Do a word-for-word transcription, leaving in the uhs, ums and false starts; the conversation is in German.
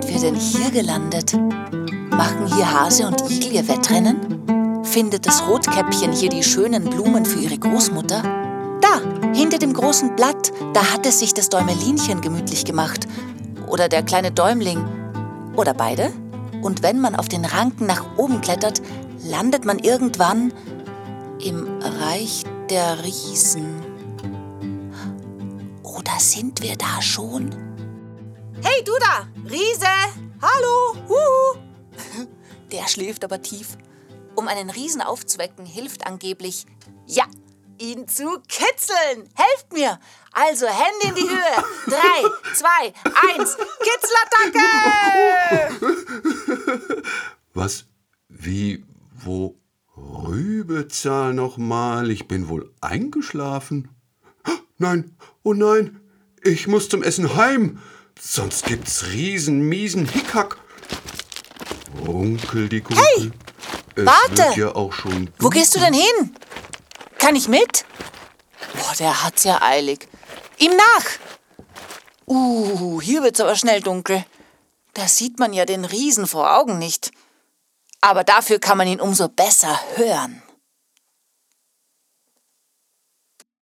sind wir denn hier gelandet? Machen hier Hase und Igel ihr Wettrennen? Findet das Rotkäppchen hier die schönen Blumen für ihre Großmutter? Da, hinter dem großen Blatt, da hat es sich das Däumelinchen gemütlich gemacht. Oder der kleine Däumling. Oder beide. Und wenn man auf den Ranken nach oben klettert, landet man irgendwann im Reich der Riesen. Oder sind wir da schon? Hey, du da, Riese! Hallo! Huhu. Der schläft aber tief. Um einen Riesen aufzuwecken, hilft angeblich, ja, ihn zu kitzeln. Helft mir! Also Hände in die Höhe. Drei, zwei, eins, Kitzelattacke! Was? Wie? Wo? Rübezahl nochmal. Ich bin wohl eingeschlafen. Nein, oh nein, ich muss zum Essen heim. Sonst gibt's riesen, miesen Hickhack. Onkel, die Kunkel. Hey, es warte. Wird ja auch schon Wo gehst du denn hin? Kann ich mit? Boah, der hat's ja eilig. Ihm nach! Uh, hier wird's aber schnell dunkel. Da sieht man ja den Riesen vor Augen nicht. Aber dafür kann man ihn umso besser hören.